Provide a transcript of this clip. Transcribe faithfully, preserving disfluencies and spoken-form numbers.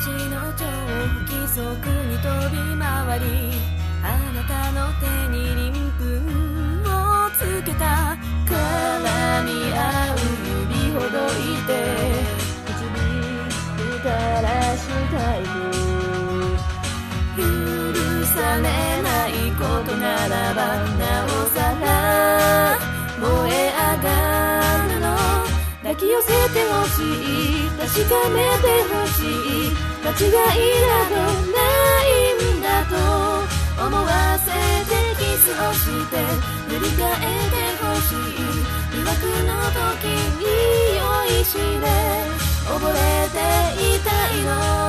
私の情不規則に飛び回り、あなたの手に鱗粉をつけた。絡み合う指ほどいて導き垂らすタイプ。許されないことならばなおさら燃え上がるの。抱き寄せてほしい、確かめてほしい、間違いなどないんだと思わせてキスをして振り返ってほしい。魅惑の時に酔いしれ溺れていたいの。